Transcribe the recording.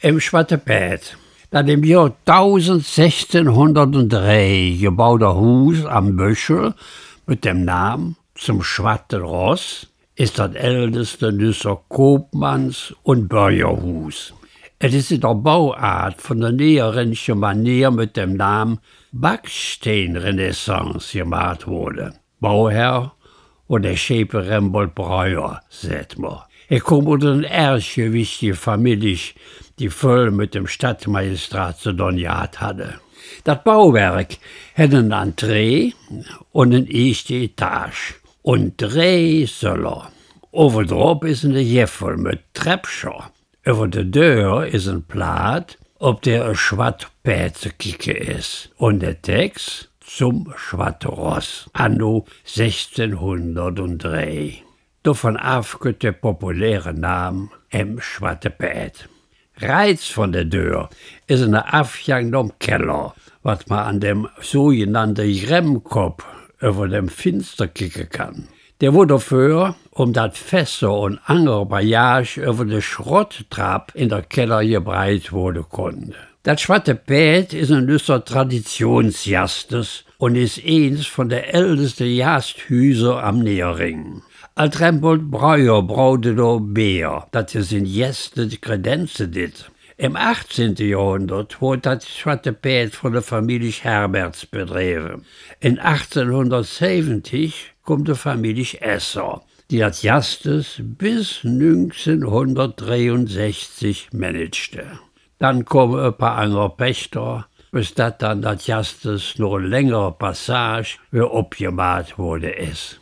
im Schwattepät. Das im Jahr 1603 gebaute Haus am Büschel mit dem Namen zum Schwatten Ross ist das älteste Nüsser Kopmanns- und Bürgerhus. Es ist in der Bauart von der niederländischen Manier mit dem Namen Backsteinrenaissance gemacht wurde. Bauherr und der Schäfer Rembold Breuer, sagt man. Er kommt unter eine erste wichtige Familie, die voll mit dem Stadtmagistrat zu tun hatte. Das Bauwerk hat ein Entree und eine erste Etage und 3 Söller. Obendrauf ist eine Jeffel mit Treppchen. Über der Tür ist ein Plaat, auf der ein Schwattpät zu kicken ist. Und der Text zum Schwatteross, anno 1603. Davon af geht der populäre Name im Schwattepät. Reiz von der Tür ist eine Aufgang am Keller, was man an dem sogenannten Gremmkopf über dem Finster kicken kann. Der wurde dafür, das Fässer und andere Bagage über den Schrotttrap in der Keller gebreit wurde konnte. Das Schwattepät ist ein Nüsser Traditionsjastes und ist eins von der ältesten Jasthüser am Nähring. Als Rembold Breuer braute da Bier, das ist in Jäste Kredenze dit. Im 18. Jahrhundert wurde das Schwattepät von der Familie Herberts betrieben. In 1870 kommt die Familie Esser, die das Jastes bis 1963 managte. Dann kommen ein paar andere Pächter, bis das dann das Jastes noch eine längere Passage wie abgemacht wurde ist.